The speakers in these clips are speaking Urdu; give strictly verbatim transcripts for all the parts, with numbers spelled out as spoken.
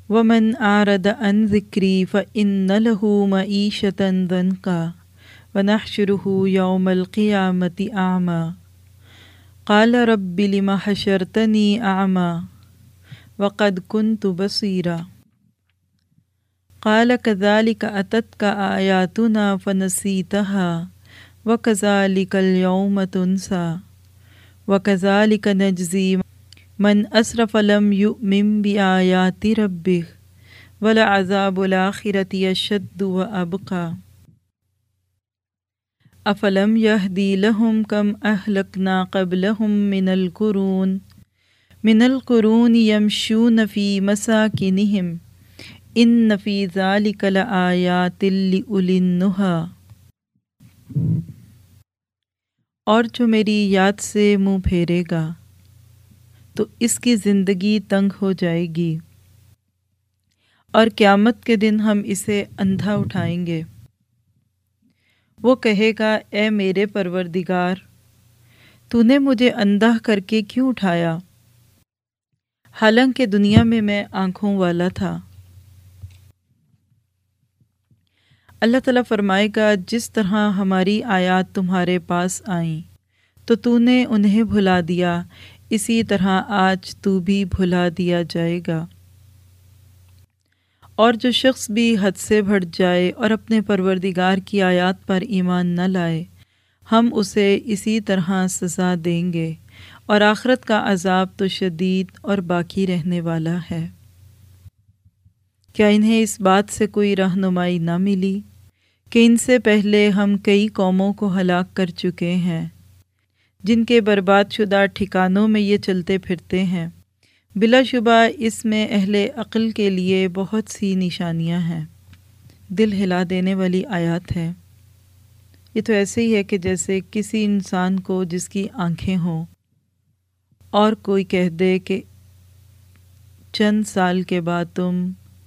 ومن أعرض عن ذكري فإن له معيشة ضنكا ونحشره يوم القيامة أعمى قال رب لم حشرتني أعمى وقد كنت بصيرا قال كذلك أتتك آياتنا فنسيتها وكذلك اليوم تنسى وكذلك نجزي من أسرف لم يؤمن بآيات ربه ولعذاب الآخرة أشد وأبقى أفلم يهدي لهم كم أهلكنا قبلهم من القرون من القرون يمشون في مساكنهم إن في ذلك لآيات لأولي النهى۔ اور جو میری یاد سے منہ پھیرے گا تو اس کی زندگی تنگ ہو جائے گی، اور قیامت کے دن ہم اسے اندھا اٹھائیں گے۔ وہ کہے گا اے میرے پروردگار، تو نے مجھے اندھا کر کے کیوں اٹھایا، حالانکہ دنیا میں میں آنکھوں والا تھا۔ اللہ تعالیٰ فرمائے گا جس طرح ہماری آیات تمہارے پاس آئیں تو تو نے انہیں بھلا دیا، اسی طرح آج تو بھی بھلا دیا جائے گا۔ اور جو شخص بھی حد سے بڑھ جائے اور اپنے پروردگار کی آیات پر ایمان نہ لائے، ہم اسے اسی طرح سزا دیں گے، اور آخرت کا عذاب تو شدید اور باقی رہنے والا ہے۔ کیا انہیں اس بات سے کوئی رہنمائی نہ ملی کہ ان سے پہلے ہم کئی قوموں کو ہلاک کر چکے ہیں، جن کے برباد شدہ ٹھکانوں میں یہ چلتے پھرتے ہیں؟ بلا شبہ اس میں اہل عقل کے لیے بہت سی نشانیاں ہیں، دل ہلا دینے والی آیات ہے۔ یہ تو ایسے ہی ہے کہ جیسے کسی انسان کو جس کی آنکھیں ہوں اور کوئی کہہ دے کہ چند سال کے بعد تم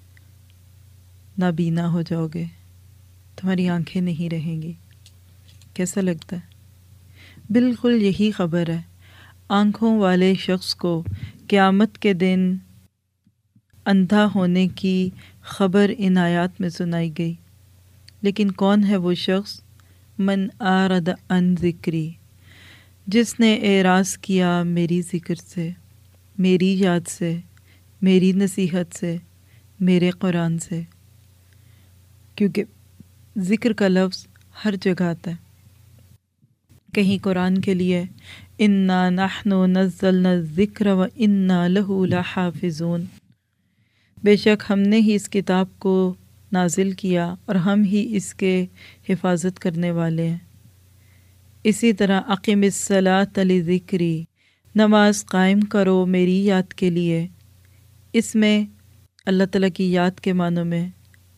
نابینا ہو جاؤ گے، تمہاری آنکھیں نہیں رہیں گی۔ کیسا لگتا ہے؟ بالکل یہی خبر ہے۔ آنکھوں والے شخص کو قیامت کے دن اندھا ہونے کی خبر ان آیات میں سنائی گئی، لیکن کون ہے وہ شخص؟ من اعرض عن ذکری، جس نے اعراض کیا میری ذکر سے، میری یاد سے، میری نصیحت سے، میرے قرآن سے۔ کیونکہ ذکر کا لفظ ہر جگہ آتا ہے، کہیں قرآن کے لیے انا نحن نزلنا الذکر و انا لہ لحافظون، بے شک ہم نے ہی اس کتاب کو نازل کیا اور ہم ہی اس کے حفاظت کرنے والے ہیں۔ اسی طرح اقم الصلاۃ لذکری، نماز قائم کرو میری یاد کے لیے۔ اس میں اللہ تعالیٰ کی یاد کے معنوں میں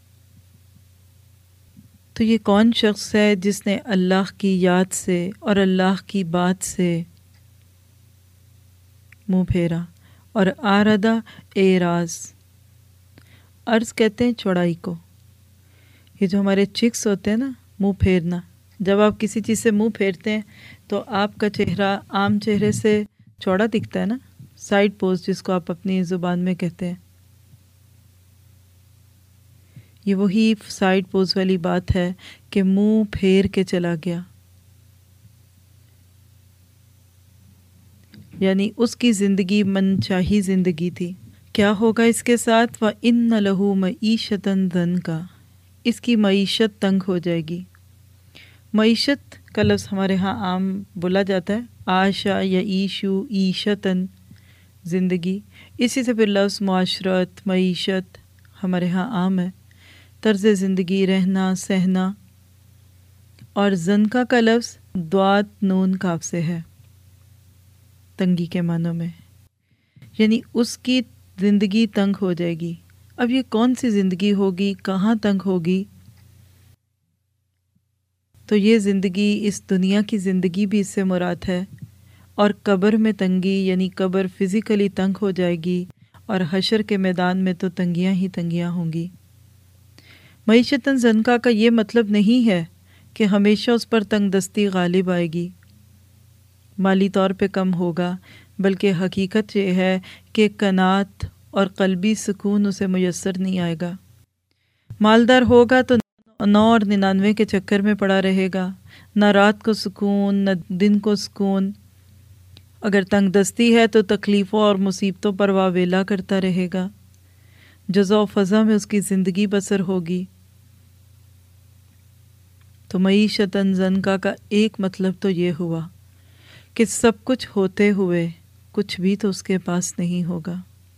تو یہ کون شخص ہے جس نے اللہ کی یاد سے اور اللہ کی بات سے منہ پھیرا؟ اور آردہ اعراض، عرض کہتے ہیں چوڑائی کو۔ یہ جو ہمارے چکس ہوتے ہیں نا، منہ پھیرنا، جب آپ کسی چیز سے منہ پھیرتے ہیں تو آپ کا چہرہ عام چہرے سے چوڑا دکھتا ہے نا، سائڈ پوز جس کو آپ اپنی زبان میں کہتے ہیں۔ یہ وہی سائڈ پوز والی بات ہے کہ منہ پھیر کے چلا گیا، یعنی اس کی زندگی من چاہی زندگی تھی۔ کیا ہوگا اس کے ساتھ؟ وَإِنَّ لَهُ مَعِيشَةً ضَنْكَ، اس کی معیشت تنگ ہو جائے گی۔ معیشت کا لفظ ہمارے ہاں عام بولا جاتا ہے، عاشا یا عیشو، عیشتاً زندگی، اسی سے پھر لفظ معاشرت، معیشت ہمارے ہاں عام ہے، طرز زندگی، رہنا سہنا۔ اور زنکا کا لفظ دوات نون کاف سے ہے، تنگی کے معنوں میں، یعنی اس کی زندگی تنگ ہو جائے گی۔ اب یہ کون سی زندگی ہوگی، کہاں تنگ ہوگی؟ تو یہ زندگی اس دنیا کی زندگی بھی اس سے مراد ہے، اور قبر میں تنگی یعنی قبر فزیکلی تنگ ہو جائے گی، اور حشر کے میدان میں تو تنگیاں ہی تنگیاں ہوں گی۔ معیشتاً زنکا کا یہ مطلب نہیں ہے کہ ہمیشہ اس پر تنگ دستی غالب آئے گی، مالی طور پہ کم ہوگا، بلکہ حقیقت یہ ہے کہ قناعت اور قلبی سکون اسے میسر نہیں آئے گا۔ مالدار ہوگا تو نو اور ننانوے کے چکر میں پڑا رہے گا، نہ رات کو سکون نہ دن کو سکون۔ اگر تنگ دستی ہے تو تکلیفوں اور مصیبتوں پر واویلا کرتا رہے گا، جزا و فضا میں اس کی زندگی بسر ہوگی۔ تو معیشتاً زنکا کا ایک مطلب تو یہ ہوا کہ سب کچھ ہوتے ہوئے کچھ بھی تو اس کے پاس نہیں ہوگا،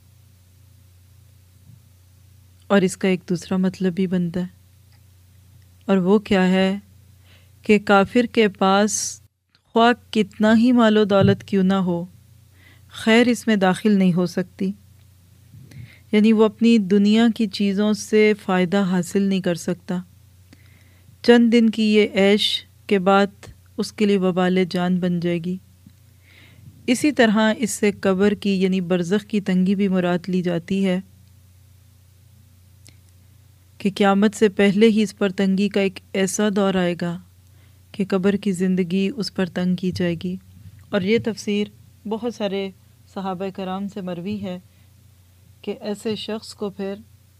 اور اس کا ایک دوسرا مطلب بھی بنتا ہے، اور وہ کیا ہے کہ کافر کے پاس خواہ کتنا ہی مال و دولت کیوں نہ ہو، خیر اس میں داخل نہیں ہو سکتی، یعنی وہ اپنی دنیا کی چیزوں سے فائدہ حاصل نہیں کر سکتا۔ چند دن کی یہ عیش کے بعد اس کے لیے وبال جان بن جائے گی۔ اسی طرح اس سے قبر کی یعنی برزخ کی تنگی بھی مراد لی جاتی ہے کہ قیامت سے پہلے ہی اس پر تنگی کا ایک ایسا دور آئے گا کہ قبر کی زندگی اس پر تنگ کی جائے گی۔ اور یہ تفسیر بہت سارے صحابہ کرام سے مروی ہے کہ ایسے شخص کو پھر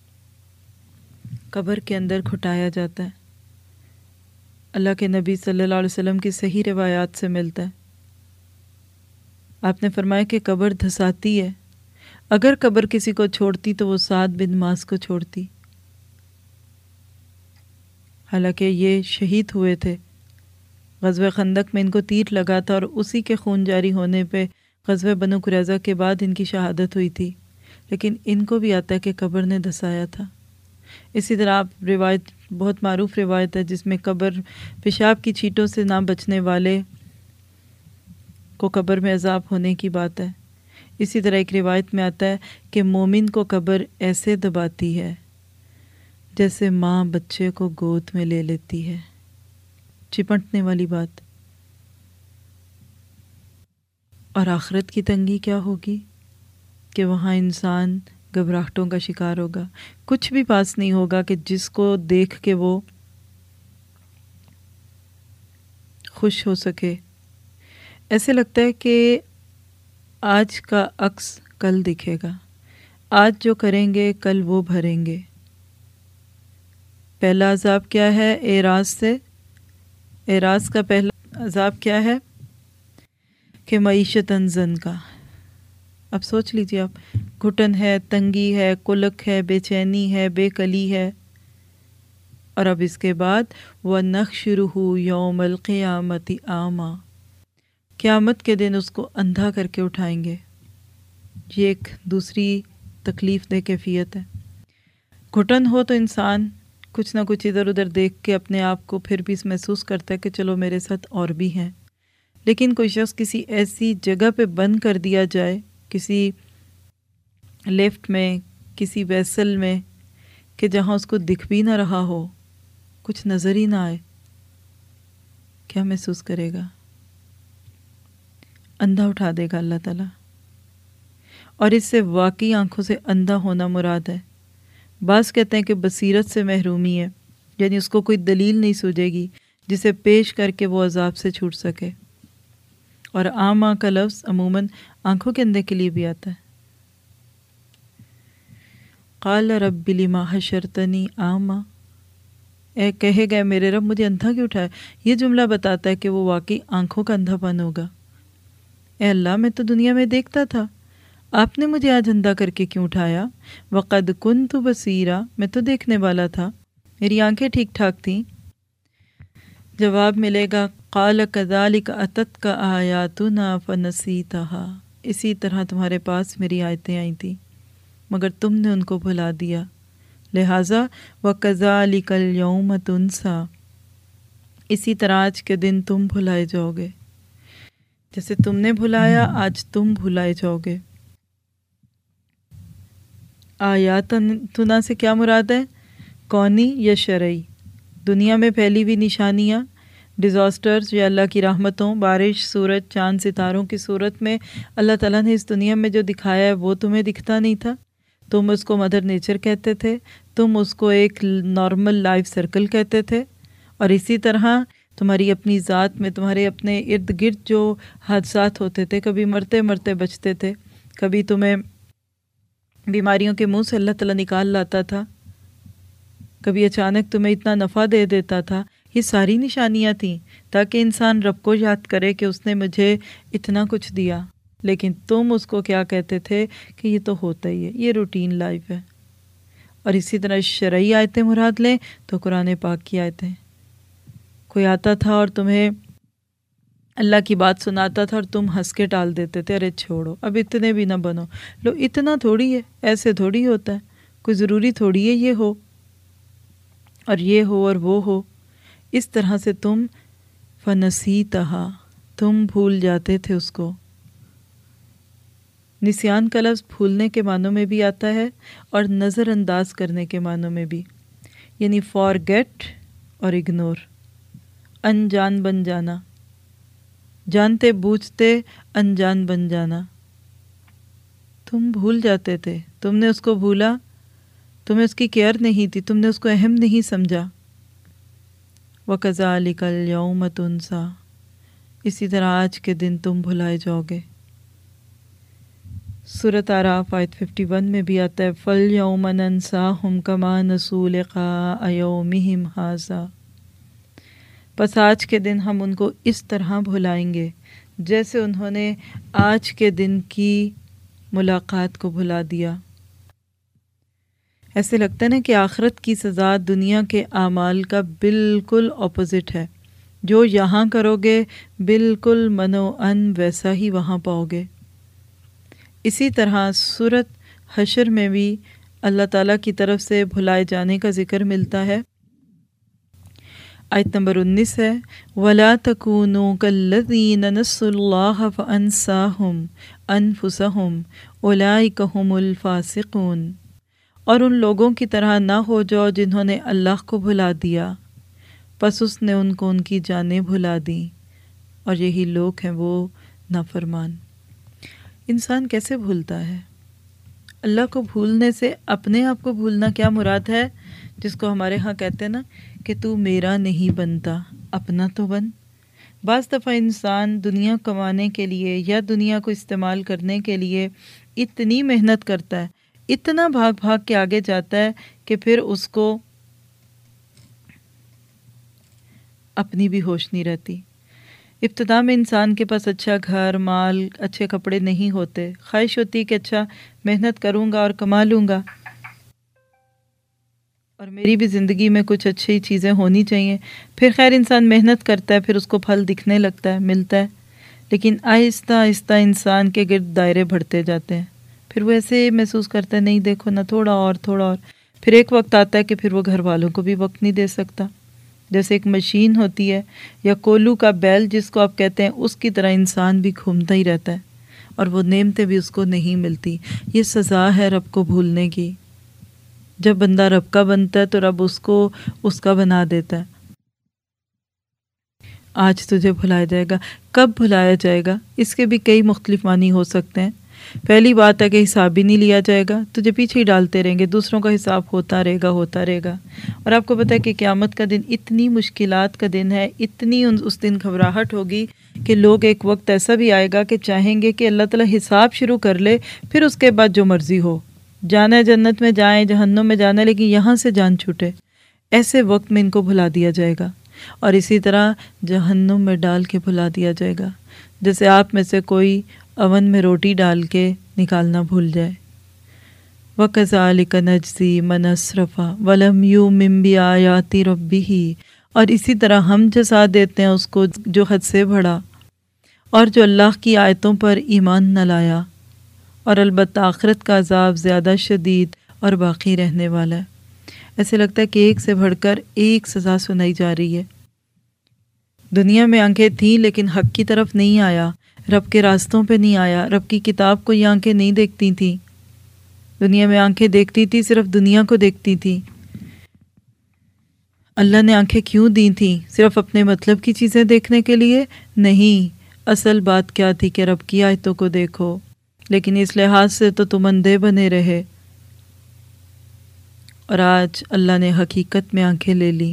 قبر کے اندر گھٹایا جاتا ہے۔ اللہ کے نبی صلی اللہ علیہ وسلم کی صحیح روایات سے ملتا ہے۔ آپ نے فرمایا کہ قبر دھساتی ہے، اگر قبر کسی کو چھوڑتی تو وہ سعد بن معاذ کو چھوڑتی، حالانکہ یہ شہید ہوئے تھے۔ غزوہ خندق میں ان کو تیر لگا تھا اور اسی کے خون جاری ہونے پہ غزوہ بنو قریظہ کے بعد ان کی شہادت ہوئی تھی، لیکن ان کو بھی آتا ہے کہ قبر نے دھسایا تھا۔ اسی طرح آپ روایت بہت معروف روایت ہے جس میں قبر پیشاب کی چھینٹوں سے نہ بچنے والے کو قبر میں عذاب ہونے کی بات ہے۔ اسی طرح ایک روایت میں آتا ہے کہ مومن کو قبر ایسے دباتی ہے جیسے ماں بچے کو گود میں لے لیتی ہے، چپٹنے والی بات۔ اور آخرت کی تنگی کیا ہوگی کہ وہاں انسان گھبراہٹوں کا شکار ہوگا، کچھ بھی پاس نہیں ہوگا کہ جس کو دیکھ کے وہ خوش ہو سکے۔ ایسے لگتا ہے کہ آج کا عکس کل دکھے گا، آج جو کریں گے کل وہ بھریں گے۔ پہلا عذاب کیا ہے؟ اعراض سے اعراض کا پہلا عذاب کیا ہے کہ معیشتاً زنکا۔ اب سوچ لیجیے آپ، گھٹن ہے، تنگی ہے، قلق ہے، بے چینی ہے، بے کلی ہے، اور اب اس کے بعد وَنَحْشُرُهُ يَوْمَ الْقِيَامَةِ أَعْمَى، قیامت کے دن اس کو اندھا کر کے اٹھائیں گے۔ یہ ایک دوسری تکلیف دہ کیفیت ہے۔ گھٹن ہو تو انسان کچھ نہ کچھ ادھر ادھر دیکھ کے اپنے آپ کو پھر بھی محسوس کرتا ہے کہ چلو میرے ساتھ اور بھی ہیں، لیکن کوئی شخص کسی ایسی جگہ پہ بند کر دیا جائے، کسی لفٹ میں، کسی ویسل میں، کہ جہاں اس کو دکھ بھی نہ رہا ہو، کچھ نظر ہی نہ آئے، کیا محسوس کرے گا؟ اندھا اٹھا دے گا اللہ تعالیٰ۔ اور اس سے واقعی آنکھوں سے اندھا ہونا مراد ہے۔ بعض کہتے ہیں کہ بصیرت سے محرومی ہے، یعنی اس کو کوئی دلیل نہیں سوجے گی جسے پیش کر کے وہ عذاب سے چھوٹ سکے۔ اور اعمیٰ کا لفظ عموماً آنکھوں کے اندھے کے لیے بھی آتا ہے۔ قال رب لما حشرتنی اعمیٰ، اے کہے گئے میرے رب مجھے اندھا کیوں اٹھایا؟ یہ جملہ بتاتا ہے کہ وہ واقعی آنکھوں کا اندھا پن ہوگا۔ اے اللہ میں تو دنیا میں دیکھتا تھا، آپ نے مجھے آج اندھا کر کے کیوں اٹھایا؟ وقد کنت بصیرا، میں تو دیکھنے والا تھا، میری آنکھیں ٹھیک ٹھاک تھیں۔ جواب ملے گا قال کذالک اتتک آیاتنا فنسیتہا، اسی طرح تمہارے پاس میری آیتیں آئی تھیں مگر تم نے ان کو بھلا دیا، لہٰذا وکذالک الیوم تنسیٰ، اسی طرح آج کے دن تم بھلائے جاؤ گے، جیسے تم نے بھلایا آج تم بھلائے جاؤ گے۔ آیاتنا سے کیا مراد ہے؟ کونی یا شرعی؟ دنیا میں پھیلی ہوئی نشانیاں، ڈیزاسٹرز یا اللہ کی رحمتوں، بارش، سورج، چاند، ستاروں کی صورت میں اللہ تعالیٰ نے اس دنیا میں جو دکھایا ہے وہ تمہیں دکھتا نہیں تھا، تم اس کو مدر نیچر کہتے تھے، تم اس کو ایک نارمل لائف سرکل کہتے تھے، اور اسی طرح تمہاری اپنی ذات میں تمہارے اپنے ارد گرد جو حادثات ہوتے تھے، کبھی مرتے مرتے بچتے تھے، کبھی تمہیں بیماریوں کے منہ سے اللہ تعالیٰ نکال لاتا تھا، کبھی اچانک تمہیں اتنا نفع دے دیتا تھا. یہ ساری نشانیاں تھیں تاکہ انسان رب کو یاد کرے کہ اس نے مجھے اتنا کچھ دیا. لیکن تم اس کو کیا کہتے تھے کہ یہ تو ہوتا ہی ہے، یہ روٹین لائف ہے. اور اسی طرح شرعی آیتیں مراد لیں تو قرآن پاک کی آیتیں. کوئی آتا تھا اور تمہیں اللہ کی بات سناتا تھا اور تم ہنس کے ٹال دیتے تھے، ارے چھوڑو اب اتنے بھی نہ بنو. لو اتنا تھوڑی ہے، ایسے تھوڑی ہوتا ہے، کوئی ضروری تھوڑی ہے یہ ہو اور یہ ہو اور وہ ہو. اس طرح سے تم فنسیتہا، تم بھول جاتے تھے اس کو. نسیان کا لفظ بھولنے کے معنوں میں بھی آتا ہے اور نظر انداز کرنے کے معنوں میں بھی، یعنی فارگیٹ اور اگنور، انجان بن جانا، جانتے بوجھتے انجان بن جانا. تم بھول جاتے تھے، تم نے اس کو بھولا، تمہیں اس کی کیئر نہیں تھی، تم نے اس کو اہم نہیں سمجھا. وَكَذَلِكَ الْيَوْمَ تُنْسَى، اسی طرح آج کے دن تم بھلائے جاؤ گے. سورۃ اعراف آیت اکیاون میں بھی آتا ہے فَالْيَوْمَ نَنْسَاهُمْ كَمَا نَسُوا لِقَاءَ يَوْمِهِمْ هَٰذَا، پس آج کے دن ہم ان کو اس طرح بھلائیں گے جیسے انہوں نے آج کے دن کی ملاقات کو بھلا دیا. ایسے لگتا ہے نا کہ آخرت کی سزا دنیا کے اعمال کا بالکل اپوزٹ ہے. جو یہاں کرو گے بالکل منو ان ویسا ہی وہاں پاؤ گے. اسی طرح سورۃ حشر میں بھی اللہ تعالیٰ کی طرف سے بھلائے جانے کا ذکر ملتا ہے. آیت نمبر انیس ہے وَلَا تَكُونُوا كَالَّذِينَ نَسُوا اللَّهَ فَأَنسَاهُمْ أَنفُسَهُمْ أُولَٰئِكَ هُمُ الْفَاسِقُونَ، اور ان لوگوں کی طرح نہ ہو جاؤ جنہوں نے اللہ کو بھلا دیا پس اس نے ان کو ان کی جانیں بھلا دیں، اور یہی لوگ ہیں وہ نافرمان. انسان کیسے بھولتا ہے؟ اللہ کو بھولنے سے اپنے آپ کو بھولنا کیا مراد ہے، جس کو ہمارے ہاں کہتے ہیں نا کہ تو میرا نہیں بنتا، اپنا تو بن. بعض دفعہ انسان دنیا کمانے کے لیے یا دنیا کو استعمال کرنے کے لیے اتنی محنت کرتا ہے، اتنا بھاگ بھاگ کے آگے جاتا ہے کہ پھر اس کو اپنی بھی ہوش نہیں رہتی. ابتدا میں انسان کے پاس اچھا گھر، مال، اچھے کپڑے نہیں ہوتے، خواہش ہوتی کہ اچھا محنت کروں گا اور کما لوں گا اور میری بھی زندگی میں کچھ اچھی چیزیں ہونی چاہیے. پھر خیر انسان محنت کرتا ہے، پھر اس کو پھل دکھنے لگتا ہے، ملتا ہے، لیکن آہستہ آہستہ انسان کے گرد دائرے بڑھتے جاتے ہیں. پھر وہ ایسے محسوس کرتا ہے نہیں دیکھو نا، تھوڑا اور تھوڑا اور. پھر ایک وقت آتا ہے کہ پھر وہ گھر والوں کو بھی وقت نہیں دے سکتا. جیسے ایک مشین ہوتی ہے یا کولو کا بیل جس کو آپ کہتے ہیں، اس کی طرح انسان بھی گھومتا ہی رہتا ہے اور وہ نعمتیں بھی اس کو نہیں ملتی. یہ سزا ہے رب کو بھولنے کی. جب بندہ رب کا بنتا ہے تو رب اس کو اس کا بنا دیتا ہے. آج تجھے بھلایا جائے گا. کب بھلایا جائے گا؟ اس کے بھی کئی مختلف معنی ہو سکتے ہیں. پہلی بات ہے کہ حساب بھی نہیں لیا جائے گا، تجھے پیچھے ہی ڈالتے رہیں گے، دوسروں کا حساب ہوتا رہے گا ہوتا رہے گا. اور آپ کو پتہ ہے کہ قیامت کا دن اتنی مشکلات کا دن ہے، اتنی اس دن گھبراہٹ ہوگی کہ لوگ ایک وقت ایسا بھی آئے گا کہ چاہیں گے کہ اللہ تعالیٰ حساب شروع کر لے، پھر اس کے بعد جو مرضی ہو، جانا ہے جنت میں جائیں، جہنم میں جانا ہے، لیکن یہاں سے جان چھوٹے. ایسے وقت میں ان کو بھلا دیا جائے گا اور اسی طرح جہنم میں ڈال کے بھلا دیا جائے گا. جیسے آپ میں سے کوئی اون میں روٹی ڈال کے نکالنا بھول جائے. وَكَذَلِكَ نَجْزِي مَنْ أَسْرَفَ وَلَمْ يُؤْمِنْ بِآيَاتِ رَبِّهِ، اور اسی طرح ہم جزا دیتے ہیں اس کو جو حد سے بڑھا اور جو اللہ کی آیتوں پر ایمان نہ لایا. اور البتہ آخرت کا عذاب زیادہ شدید اور باقی رہنے والا ہے. ایسے لگتا ہے کہ ایک سے بڑھ کر ایک سزا سنائی جا رہی ہے. دنیا میں آنکھیں تھیں لیکن حق کی طرف نہیں آیا، رب کے راستوں پہ نہیں آیا، رب کی کتاب کو یہ آنکھیں نہیں دیکھتی تھیں. دنیا میں آنکھیں دیکھتی تھی، صرف دنیا کو دیکھتی تھی. اللہ نے آنکھیں کیوں دی تھیں؟ صرف اپنے مطلب کی چیزیں دیکھنے کے لیے نہیں. اصل بات کیا تھی کہ رب کی آیتوں کو دیکھو، لیکن اس لحاظ سے تو تم اندھے بنے رہے. اور آج اللہ نے حقیقت میں آنکھیں لے لی.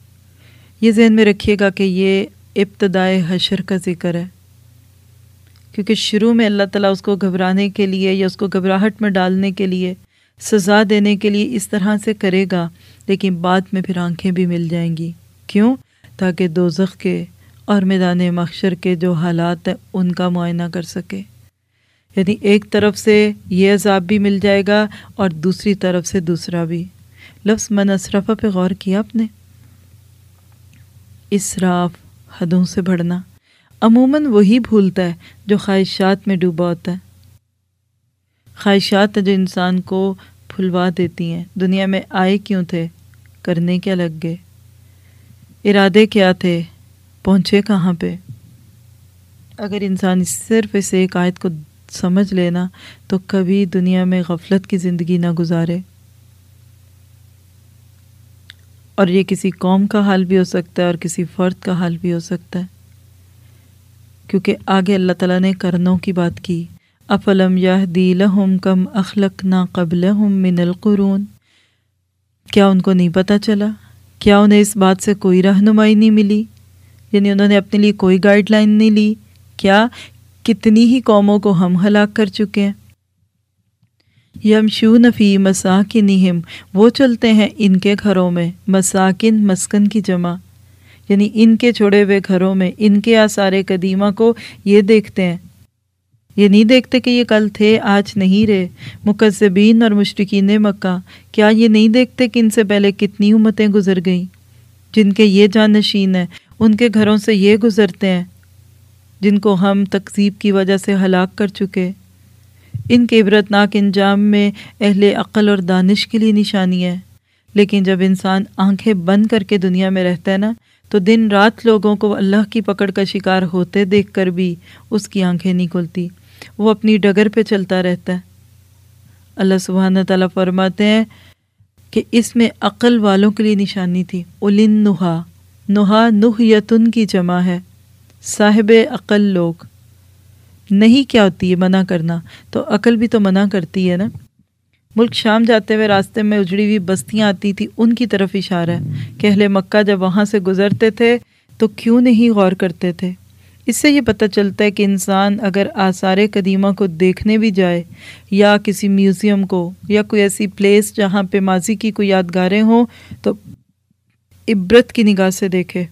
یہ ذہن میں رکھیے گا کہ یہ ابتدائے حشر کا ذکر ہے. کیونکہ شروع میں اللہ تعالیٰ اس کو گھبرانے کے لیے یا اس کو گھبراہٹ میں ڈالنے کے لیے، سزا دینے کے لیے اس طرح سے کرے گا، لیکن بعد میں پھر آنکھیں بھی مل جائیں گی۔ کیوں؟ تاکہ دوزخ کے اور میدان محشر کے جو حالات ہیں ان کا معائنہ کر سکے۔ یعنی ایک طرف سے یہ عذاب بھی مل جائے گا اور دوسری طرف سے دوسرا بھی۔ لفظ من اسرفہ پہ غور کیا آپ نے؟ اسراف، حدوں سے بڑھنا، عموماً وہی بھولتا ہے جو خواہشات میں ڈوبا ہوتا ہے۔ خواہشات جو انسان کو پھلوا دیتی ہیں۔ دنیا میں آئے کیوں تھے؟ کرنے کیا لگ گئے؟ ارادے کیا تھے؟ پہنچے کہاں پہ؟ اگر انسان صرف اس ایک آیت کو سمجھ لینا تو کبھی دنیا میں غفلت کی زندگی نہ گزارے۔ اور یہ کسی قوم کا حال بھی ہو سکتا ہے اور کسی فرد کا حال بھی ہو سکتا ہے، کیونکہ آگے اللہ تعالیٰ نے کرنوں کی بات کی۔ افلم یہدی لہم کم اخلقنا قبلہم من القرون، کیا ان کو نہیں پتہ چلا؟ کیا انہیں اس بات سے کوئی رہنمائی نہیں ملی؟ یعنی انہوں نے اپنے لیے کوئی گائیڈ لائن نہیں لی؟ کیا کتنی ہی قوموں کو ہم ہلاک کر چکے ہیں۔ یمشون فی مساکنہم، وہ چلتے ہیں ان کے گھروں میں، مساکن مسکن کی جمع، یعنی ان کے چھوڑے ہوئے گھروں میں، ان کے آثار قدیمہ کو یہ دیکھتے ہیں، یہ نہیں دیکھتے کہ یہ کل تھے آج نہیں رہے۔ مکذبین اور مشرکین مکہ، کیا یہ نہیں دیکھتے کہ ان سے پہلے کتنی امتیں گزر گئیں جن کے یہ جانشین ہیں، ان کے گھروں سے یہ گزرتے ہیں جن کو ہم تکذیب کی وجہ سے ہلاک کر چکے۔ ان کے عبرتناک انجام میں اہل عقل اور دانش کے لیے نشانی ہے، لیکن جب انسان آنکھیں بند کر کے دنیا میں رہتا ہے نا، تو دن رات لوگوں کو اللہ کی پکڑ کا شکار ہوتے دیکھ کر بھی اس کی آنکھیں نہیں کھلتی، وہ اپنی ڈگر پہ چلتا رہتا ہے۔ اللہ سبحانہ تعالیٰ فرماتے ہیں کہ اس میں عقل والوں کے لیے نشانی تھی۔ اولن نہا، نہا نہیتن کی جمع ہے، صاحب عقل لوگ۔ نہیں کیا ہوتی ہے؟ منع کرنا، تو عقل بھی تو منع کرتی ہے نا۔ ملک شام جاتے ہوئے راستے میں اجڑی ہوئی بستیاں آتی تھی، ان کی طرف اشارہ ہے کہ اہل مکہ جب وہاں سے گزرتے تھے تو کیوں نہیں غور کرتے تھے۔ اس سے یہ پتہ چلتا ہے کہ انسان اگر آثار قدیمہ کو دیکھنے بھی جائے، یا کسی میوزیم کو، یا کوئی ایسی پلیس جہاں پہ ماضی کی کوئی یادگاریں ہوں، تو عبرت کی نگاہ سے دیکھے۔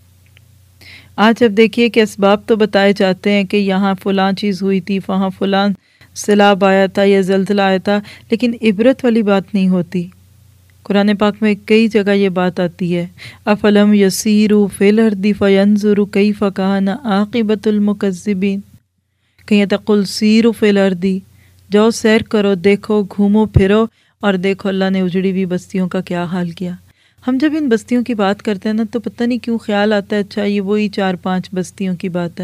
آج اب دیکھیے کہ اسباب تو بتائے جاتے ہیں کہ یہاں فلاں چیز ہوئی تھی، وہاں فلاں سیلاب آیا تھا یا زلزلہ آیا تھا، لیکن عبرت والی بات نہیں ہوتی۔ قرآن پاک میں کئی جگہ یہ بات آتی ہے، افلم یسیروا فی الارض فینظروا کیف کان عاقبۃ المکذبین، کہیں تقل سیروا فی الارض، جاؤ سیر کرو، دیکھو، گھومو پھرو، اور دیکھو اللہ نے اجڑی ہوئی بستیوں کا کیا حال کیا۔ ہم جب ان بستیوں کی بات کرتے ہیں نا تو پتہ نہیں کیوں خیال آتا ہے اچھا یہ وہی چار پانچ بستیوں کی بات ہے،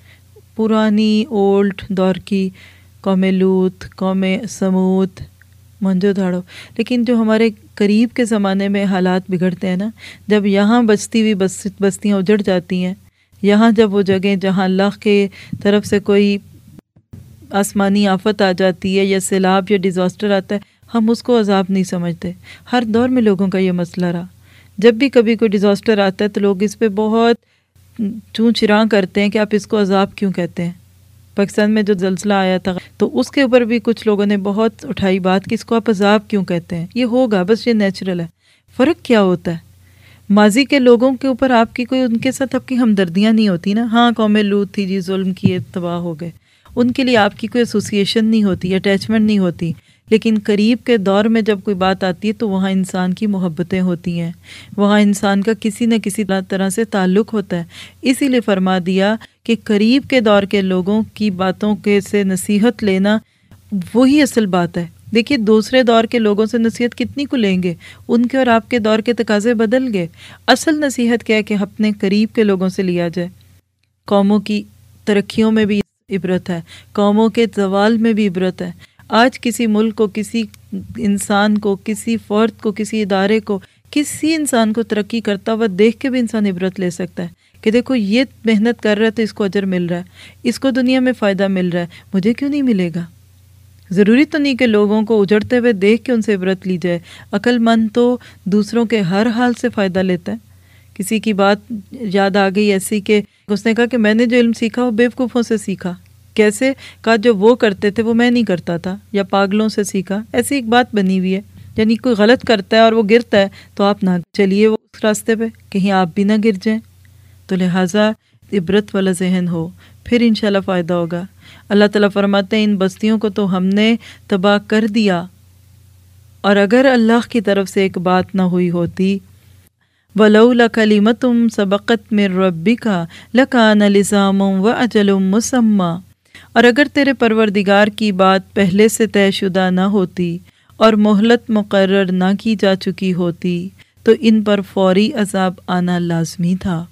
پرانی اولڈ دور کی، قوم لوط، قوم سمود، منجو دھاڑو۔ لیکن جو ہمارے قریب کے زمانے میں حالات بگڑتے ہیں نا، جب یہاں بستی ہوئی بس بستیاں اجڑ جاتی ہیں، یہاں جب وہ جگہیں جہاں اللہ کے طرف سے کوئی آسمانی آفت آ جاتی ہے یا سیلاب یا ڈیزاسٹر آتا ہے، ہم اس کو عذاب نہیں سمجھتے۔ ہر دور میں لوگوں کا یہ مسئلہ رہا، جب بھی کبھی کوئی ڈیزاسٹر آتا ہے تو لوگ اس پہ بہت چون چراں کرتے ہیں کہ آپ اس کو عذاب کیوں کہتے ہیں۔ پاکستان میں جو زلزلہ آیا تھا تو اس کے اوپر بھی کچھ لوگوں نے بہت اٹھائی بات کہ اس کو آپ عذاب کیوں کہتے ہیں، یہ ہوگا، بس یہ نیچرل ہے۔ فرق کیا ہوتا ہے؟ ماضی کے لوگوں کے اوپر آپ کی کوئی، ان کے ساتھ آپ کی ہمدردیاں نہیں ہوتی نا۔ ہاں قوم لوط تھی جی، ظلم کیے، تباہ ہو گئے، ان کے لیے آپ کی کوئی ایسوسیشن نہیں ہوتی، اٹیچمنٹ نہیں ہوتی۔ لیکن قریب کے دور میں جب کوئی بات آتی ہے تو وہاں انسان کی محبتیں ہوتی ہیں، وہاں انسان کا کسی نہ کسی طرح سے تعلق ہوتا ہے۔ اسی لیے فرما دیا کہ قریب کے دور کے لوگوں کی باتوں کے سے نصیحت لینا وہی اصل بات ہے۔ دیکھیے دوسرے دور کے لوگوں سے نصیحت کتنی کو لیں گے، ان کے اور آپ کے دور کے تقاضے بدل گئے۔ اصل نصیحت کیا ہے کہ اپنے قریب کے لوگوں سے لیا جائے۔ قوموں کی ترقیوں میں بھی عبرت ہے، قوموں کے زوال میں بھی عبرت ہے۔ آج کسی ملک کو، کسی انسان کو، کسی فرد کو، کسی ادارے کو، کسی انسان کو ترقی کرتا ہوا دیکھ کے بھی انسان عبرت لے سکتا ہے کہ دیکھو یہ محنت کر رہا ہے تو اس کو اجر مل رہا ہے، اس کو دنیا میں فائدہ مل رہا ہے، مجھے کیوں نہیں ملے گا؟ ضروری تو نہیں کہ لوگوں کو اجڑتے ہوئے دیکھ کے ان سے عبرت لی جائے۔ عقل مند تو دوسروں کے ہر حال سے فائدہ لیتا ہے۔ کسی کی بات یاد آ گئی ایسی کہ اس نے کہا کہ میں نے جو علم سیکھا وہ بیوقوفوں سے سیکھا، کیسے؟ کہا جو وہ کرتے تھے وہ میں نہیں کرتا تھا، یا پاگلوں سے سیکھا، ایسی ایک بات بنی ہوئی ہے، یعنی کوئی غلط کرتا ہے اور وہ گرتا ہے تو آپ نہ چلیے وہ اس راستے پہ، کہیں آپ بھی نہ گر جائیں۔ تو لہٰذا عبرت والا ذہن ہو، پھر انشاءاللہ فائدہ ہوگا۔ اللہ تعالیٰ فرماتے ہیں ان بستیوں کو تو ہم نے تباہ کر دیا، اور اگر اللہ کی طرف سے ایک بات نہ ہوئی ہوتی، وَلَوْلَا كَلِمَةٌ سَبَقَتْ مِن رَبِّكَ لَكَانَ لِزَامٌ وَأَجَلٌ مُّسَمًّى، اور اگر تیرے پروردگار کی بات پہلے سے طے شدہ نہ ہوتی اور مہلت مقرر نہ کی جا چکی ہوتی تو ان پر فوری عذاب آنا لازمی تھا۔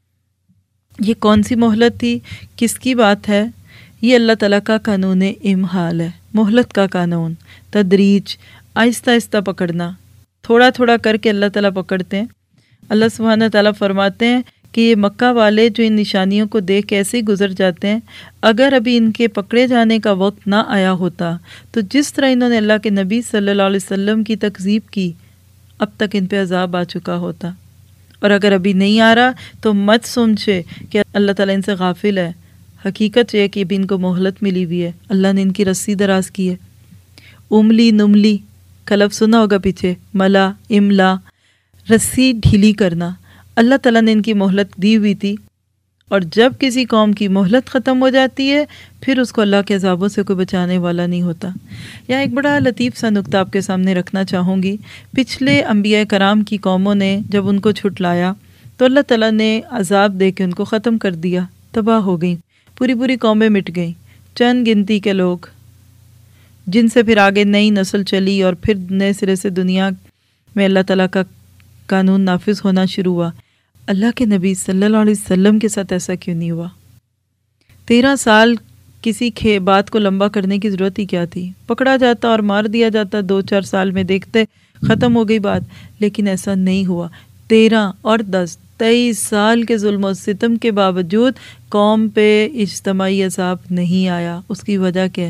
یہ کون سی مہلت تھی؟ کس کی بات ہے؟ یہ اللہ تعالیٰ کا قانون امہال ہے، مہلت کا قانون، تدریج، آہستہ آہستہ پکڑنا، تھوڑا تھوڑا کر کے اللہ تعالیٰ پکڑتے ہیں۔ اللہ سبحانہ تعالیٰ فرماتے ہیں کہ یہ مکہ والے جو ان نشانیوں کو دیکھ کے ایسے ہی گزر جاتے ہیں، اگر ابھی ان کے پکڑے جانے کا وقت نہ آیا ہوتا تو جس طرح انہوں نے اللہ کے نبی صلی اللہ علیہ وسلم کی تکذیب کی، اب تک ان پہ عذاب آ چکا ہوتا۔ اور اگر ابھی نہیں آ رہا تو مت سمجھے کہ اللہ تعالیٰ ان سے غافل ہے، حقیقت یہ ہے کہ ابھی ان کو مہلت ملی ہوئی ہے، اللہ نے ان کی رسی دراز کی ہے۔ املی نملی کا لفظ سنا ہوگا پیچھے، ملا املا، رسی ڈھیلی کرنا، اللہ تعالیٰ نے ان کی مہلت دی ہوئی تھی، اور جب کسی قوم کی مہلت ختم ہو جاتی ہے پھر اس کو اللہ کے عذابوں سے کوئی بچانے والا نہیں ہوتا۔ یہاں ایک بڑا لطیف سا نکتہ آپ کے سامنے رکھنا چاہوں گی۔ پچھلے انبیاء کرام کی قوموں نے جب ان کو چھٹلایا تو اللہ تعالیٰ نے عذاب دے کے ان کو ختم کر دیا، تباہ ہو گئیں، پوری پوری قومیں مٹ گئیں، چند گنتی کے لوگ جن سے پھر آگے نئی نسل چلی اور پھر نئے سرے سے دنیا میں اللہ تعالیٰ کا قانون نافذ ہونا شروع ہوا۔ اللہ کے نبی صلی اللہ علیہ وسلم کے ساتھ ایسا کیوں نہیں ہوا؟ تیرہ سال کسی کھے بات کو لمبا کرنے کی ضرورت ہی کیا تھی؟ پکڑا جاتا اور مار دیا جاتا، دو چار سال میں دیکھتے ختم ہو گئی بات، لیکن ایسا نہیں ہوا۔ تیرہ اور دس تیئیس سال کے ظلم و ستم کے باوجود قوم پہ اجتماعی عذاب نہیں آیا۔ اس کی وجہ کیا ہے؟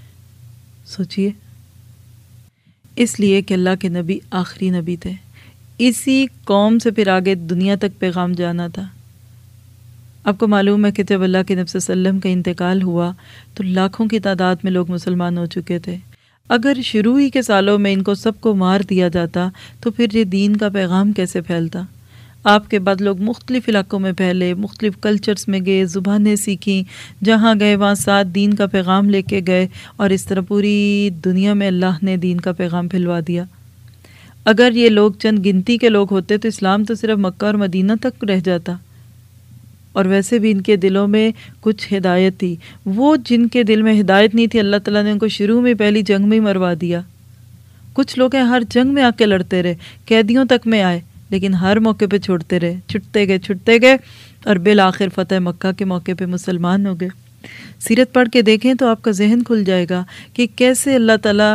سوچئے۔ اس لیے کہ اللہ کے نبی آخری نبی تھے، اسی قوم سے پھر آگے دنیا تک پیغام جانا تھا۔ آپ کو معلوم ہے کہ جب اللہ کے نبی صلی اللہ علیہ وسلم کا انتقال ہوا تو لاکھوں کی تعداد میں لوگ مسلمان ہو چکے تھے۔ اگر شروع ہی کے سالوں میں ان کو سب کو مار دیا جاتا تو پھر یہ دین کا پیغام کیسے پھیلتا؟ آپ کے بعد لوگ مختلف علاقوں میں پھیلے، مختلف کلچرز میں گئے، زبانیں سیکھیں، جہاں گئے وہاں ساتھ دین کا پیغام لے کے گئے، اور اس طرح پوری دنیا میں اللہ نے دین کا پیغام پھیلوا دیا۔ اگر یہ لوگ چند گنتی کے لوگ ہوتے تو اسلام تو صرف مکہ اور مدینہ تک رہ جاتا، اور ویسے بھی ان کے دلوں میں کچھ ہدایت تھی۔ وہ جن کے دل میں ہدایت نہیں تھی، اللہ تعالیٰ نے ان کو شروع میں پہلی جنگ میں ہی مروا دیا۔ کچھ لوگ ہیں ہر جنگ میں آ کے لڑتے رہے، قیدیوں تک میں آئے، لیکن ہر موقع پہ چھوڑتے رہے، چھٹتے گئے چھٹتے گئے اور بالآخر فتح مکہ کے موقع پہ مسلمان ہو گئے۔ سیرت پڑھ کے دیکھیں تو آپ کا ذہن کھل جائے گا کہ کیسے اللہ تعالیٰ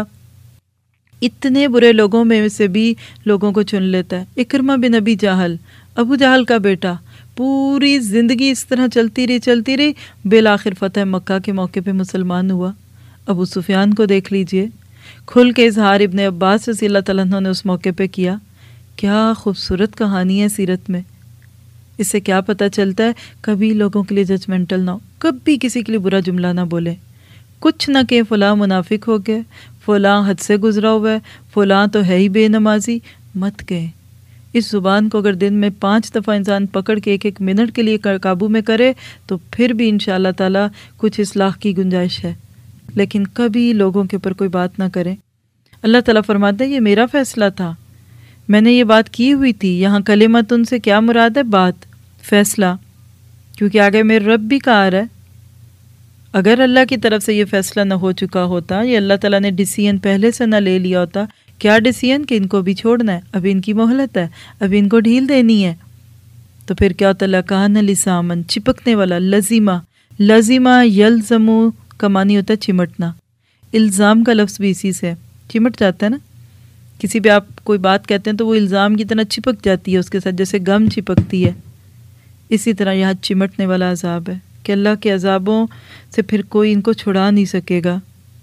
اتنے برے لوگوں میں سے بھی لوگوں کو چن لیتا ہے۔ اکرمہ بن ابی جہل، ابو جہل کا بیٹا، پوری زندگی اس طرح چلتی رہی چلتی رہی بالآخر فتح مکہ کے موقع پہ مسلمان ہوا۔ ابو سفیان کو دیکھ لیجئے، کھل کے اظہار ابن عباس رضی اللہ تعالیٰ عنہ نے اس موقع پہ کیا۔ کیا خوبصورت کہانی ہے سیرت میں۔ اس سے کیا پتہ چلتا ہے؟ کبھی لوگوں کے لیے ججمنٹل نہ ہو، کبھی کسی کے لیے برا جملہ نہ بولے، کچھ نہ کہ فلاں منافق ہو گئے، فلاں حد سے گزرا ہوا ہے، فلاں تو ہے ہی بے نمازی، مت کہیں۔ اس زبان کو اگر دن میں پانچ دفعہ انسان پکڑ کے ایک ایک منٹ کے لیے قابو میں کرے تو پھر بھی انشاءاللہ تعالی کچھ اصلاح کی گنجائش ہے، لیکن کبھی لوگوں کے اوپر کوئی بات نہ کریں۔ اللہ تعالیٰ فرماتا ہے یہ میرا فیصلہ تھا، میں نے یہ بات کی ہوئی تھی۔ یہاں کلمت ان سے کیا مراد ہے؟ بات، فیصلہ، کیونکہ آگے میرے رب بھی کہا رہا ہے۔ اگر اللہ کی طرف سے یہ فیصلہ نہ ہو چکا ہوتا، یہ اللہ تعالیٰ نے ڈیسیژن پہلے سے نہ لے لیا ہوتا، کیا ڈیسیژن کہ ان کو بھی چھوڑنا ہے، ابھی ان کی مہلت ہے، ابھی ان کو ڈھیل دینی ہے، تو پھر کیا ہوتا؟ لکان لسامن، چپکنے والا، لزیمہ، لزیمہ یلزمو کا معنی ہوتا ہے چمٹنا۔ الزام کا لفظ بھی اسی سے چمٹ جاتا ہے نا، کسی پہ آپ کوئی بات کہتے ہیں تو وہ الزام کی طرح چپک جاتی ہے اس کے ساتھ، جیسے گم چپکتی ہے، اسی طرح یہاں چمٹنے والا عذاب ہے کہ اللہ کے عذابوں سے پھر کوئی ان کو چھڑا نہیں سکے گا۔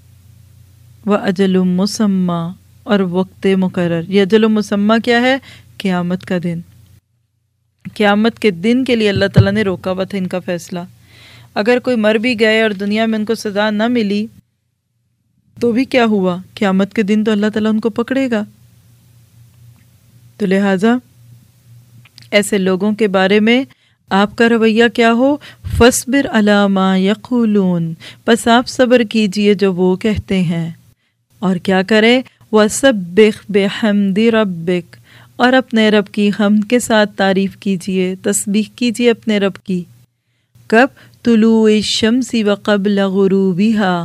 وَأَجَلٌ مُّسَمًّى، اور وقت مقرر۔ یہ اجل مسمہ کیا ہے؟ قیامت کا دن۔ قیامت کے دن کے لیے اللہ تعالیٰ نے روکا ہوا تھا ان کا فیصلہ۔ اگر کوئی مر بھی گئے اور دنیا میں ان کو سزا نہ ملی تو بھی کیا ہوا، قیامت کے دن تو اللہ تعالیٰ ان کو پکڑے گا۔ تو لہٰذا ایسے لوگوں کے بارے میں آپ کا رویہ کیا ہو؟ فَاصْبِرْ عَلَىٰ مَا يَقُولُونَ، پس آپ صبر کیجئے جو وہ کہتے ہیں، اور کیا کریں؟ وَسَبِّحْ بِحَمْدِ رَبِّكَ، اور اپنے رب کی حمد کے ساتھ تعریف کیجئے، تسبیح کیجئے اپنے رب کی۔ کب؟ طلوع الشمس وقبل غروبها،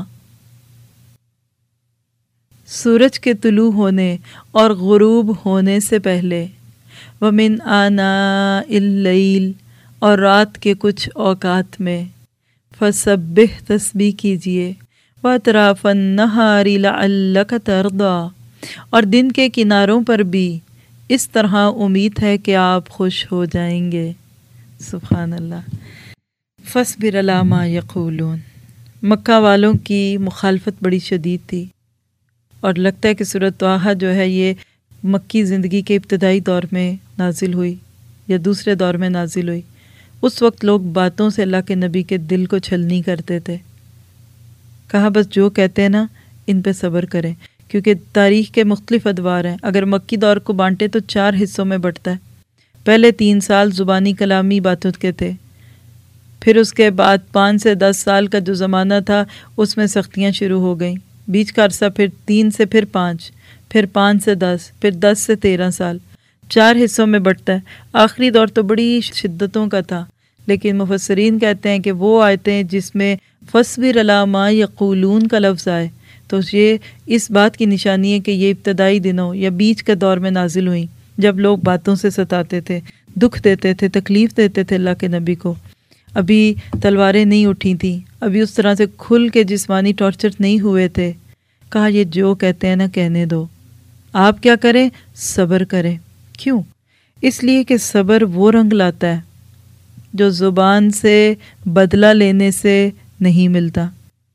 سورج کے طلوع ہونے اور غروب ہونے سے پہلے، وَمِنْ آنَاءِ اللَّيْلِ، اور رات کے کچھ اوقات میں، فَسَبِّحْ، تسبیح کیجئے، وَأَطْرَافَ النَّهَارِ لَعَلَّكَ تَرْضَىٰ، اور دن کے کناروں پر بھی، اس طرح امید ہے کہ آپ خوش ہو جائیں گے۔ سبحان اللہ۔ فَاصْبِرْ عَلَىٰ مَا يَقُولُونَ، مکہ والوں کی مخالفت بڑی شدید تھی، اور لگتا ہے کہ سورۃ طٰہٰ جو ہے یہ مکی زندگی کے ابتدائی دور میں نازل ہوئی یا دوسرے دور میں نازل ہوئی۔ اس وقت لوگ باتوں سے اللہ کے نبی کے دل کو چھلنی کرتے تھے۔ کہا بس جو کہتے ہیں نا ان پہ صبر کریں، کیونکہ تاریخ کے مختلف ادوار ہیں۔ اگر مکی دور کو بانٹے تو چار حصوں میں بٹتا ہے۔ پہلے تین سال زبانی کلامی باتوں کے تھے، پھر اس کے بعد پانچ سے دس سال کا جو زمانہ تھا اس میں سختیاں شروع ہو گئیں، بیچ کا عرصہ پھر تین سے پھر پانچ، پھر پانچ سے دس، پھر دس سے تیرہ سال، چار حصوں میں بٹتا ہے۔ آخری دور تو بڑی شدتوں کا تھا، لیکن مفسرین کہتے ہیں کہ وہ آیتیں جس میں فَاصْبِرْ عَلَىٰ مَا يَقُولُونَ کا لفظ آئے تو یہ اس بات کی نشانی ہے کہ یہ ابتدائی دنوں یا بیچ کے دور میں نازل ہوئیں، جب لوگ باتوں سے ستاتے تھے، دکھ دیتے تھے، تکلیف دیتے تھے اللہ کے نبی کو۔ ابھی تلواریں نہیں اٹھی تھیں، ابھی اس طرح سے کھل کے جسمانی ٹارچر نہیں ہوئے تھے۔ کہا یہ جو کہتے ہیں نا کہنے دو، آپ کیا کریں؟ صبر کریں۔ کیوں؟ اس لیے کہ صبر وہ رنگ لاتا ہے جو زبان سے بدلہ لینے سے نہیں ملتا۔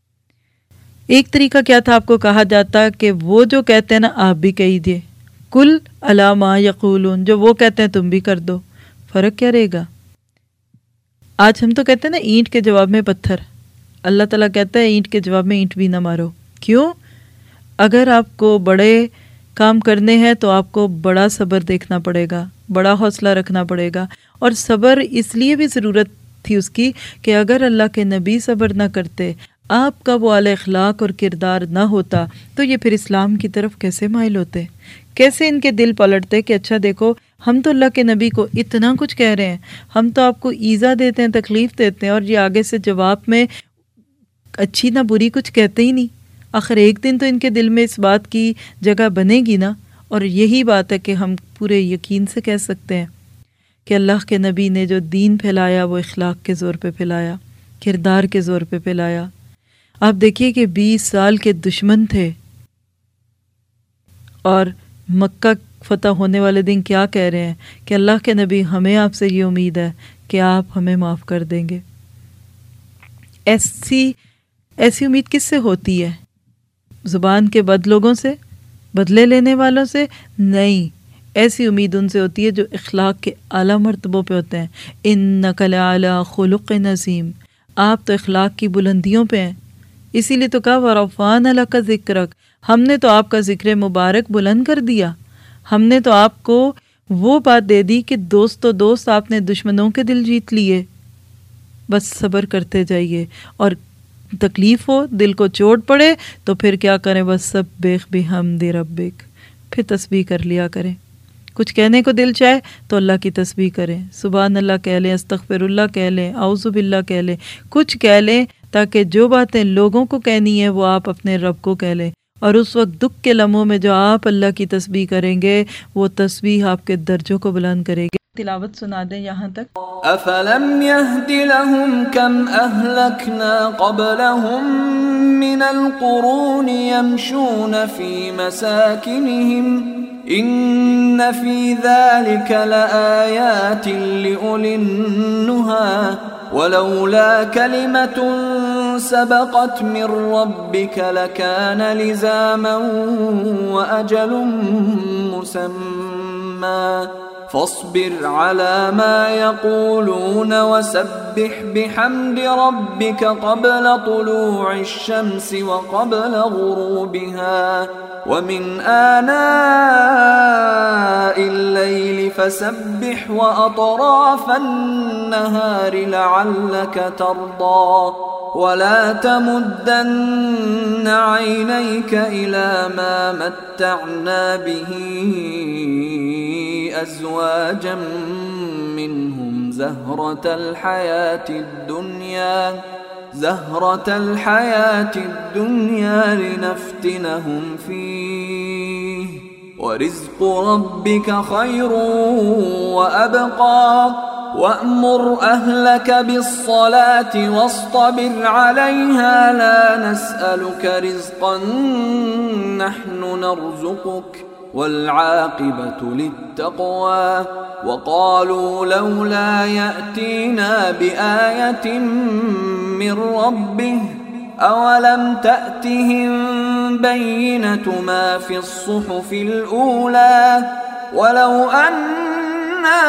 ایک طریقہ کیا تھا، آپ کو کہا جاتا کہ وہ جو کہتے ہیں نا آپ بھی کہیے، کل علی ما یقولون، جو وہ کہتے ہیں تم بھی کر دو۔ فرق کیا رہے گا؟ آج ہم تو کہتے ہیں نا اینٹ کے جواب میں پتھر، اللہ تعالیٰ کہتا ہے اینٹ کے جواب میں اینٹ بھی نہ مارو۔ کیوں؟ اگر آپ کو بڑے کام کرنے ہیں تو آپ کو بڑا صبر دیکھنا پڑے گا، بڑا حوصلہ رکھنا پڑے گا۔ اور صبر اس لیے بھی ضرورت تھی اس کی کہ اگر اللہ کے نبی صبر نہ کرتے، آپ کا وہ اعلی اخلاق اور کردار نہ ہوتا تو یہ پھر اسلام کی طرف کیسے مائل ہوتے، کیسے ان کے دل پلٹتے کہ اچھا دیکھو ہم تو اللہ کے نبی کو اتنا کچھ کہہ رہے ہیں، ہم تو آپ کو ایذا دیتے ہیں، تکلیف دیتے ہیں، اور یہ آگے سے جواب میں اچھی نہ بری کچھ کہتے ہی نہیں۔ آخر ایک دن تو ان کے دل میں اس بات کی جگہ بنے گی نا۔ اور یہی بات ہے کہ ہم پورے یقین سے کہہ سکتے ہیں کہ اللہ کے نبی نے جو دین پھیلایا وہ اخلاق کے زور پہ پھیلایا، کردار کے زور پہ پھیلایا۔ آپ دیکھیے کہ بیس سال کے دشمن تھے، اور مکہ فتح ہونے والے دن کیا کہہ رہے ہیں کہ اللہ کے نبی ہمیں آپ سے یہ امید ہے کہ آپ ہمیں معاف کر دیں گے۔ ایسی ایسی امید کس سے ہوتی ہے؟ زبان کے بد لوگوں سے، بدلے لینے والوں سے نہیں، ایسی امید ان سے ہوتی ہے جو اخلاق کے اعلیٰ مرتبوں پہ ہوتے ہیں۔ اِنَّكَ لَعَلَىٰ خُلُقٍ عَظِيمٍ، آپ تو اخلاق کی بلندیوں پہ ہیں۔ اسی لیے تو کہا وَرَفَعْنَا لَكَ ذِكْرَكَ، ہم نے تو آپ کا ذکر مبارک بلند کر دیا، ہم نے تو آپ کو وہ بات دے دی کہ دوست تو دوست، آپ نے دشمنوں کے دل جیت لیے۔ بس صبر کرتے جائیے، اور تکلیف ہو، دل کو چوٹ پڑے تو پھر کیا کریں؟ بس سبح بحمد ربک، پھر تسبیح کر لیا کریں۔ کچھ کہنے کو دل چاہے تو اللہ کی تسبیح کریں، سبحان اللہ کہہ لیں، استغفر اللہ کہہ لیں، اعوذ باللہ کہہ لیں، کچھ کہہ لیں تاکہ جو باتیں لوگوں کو کہنی ہے وہ آپ اپنے رب کو کہہ لیں۔ اور اس وقت دکھ کے لمحوں میں جو آپ اللہ کی تسبیح کریں گے وہ تسبیح آپ کے درجوں کو بلند کرے گی۔ تلاوت سنا دیں یہاں تک۔ افلم يهد لهم كم اهلكنا قبلهم من القرون يمشون في مساكنهم ان في ذلك لآيات لأولي النهى ولولا كلمة سبقت من ربك لكان لزاما وأجل مسمى فاصبر على ما يقولون وسبح بحمد ربك قبل طلوع الشمس وقبل غروبها ومن آناء الليل فسبح وأطراف النهار لعلك ترضى ولا تمدن عينيك إلى ما متعنا به أزواجا منهم زهرة الحياة الدنيا زهرة الحياة الدنيا لنفتنهم فيه ورزق ربك خير وأبقى وأمر أهلك بالصلاة واصطبر عليها لا نسألك رزقا نحن نرزقك والعاقبة للتقوى وقالوا لولا يأتينا بآية من ربه أولم تأتهم بينة ما في الصحف الأولى ولو أنا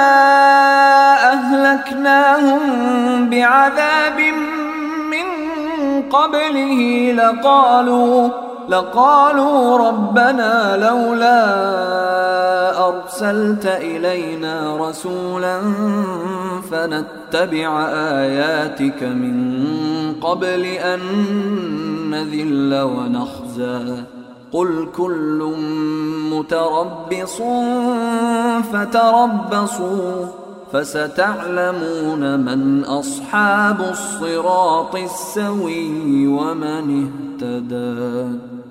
أهلكناهم بعذاب من قبله لقالوا لقالوا ربنا لولا أرسلت إلينا رسولا فنتبع آياتك من قبل أن نذل ونخزى قل كل متربص فتربصوا فستعلمون من أصحاب الصراط السوي ومن اهتدى.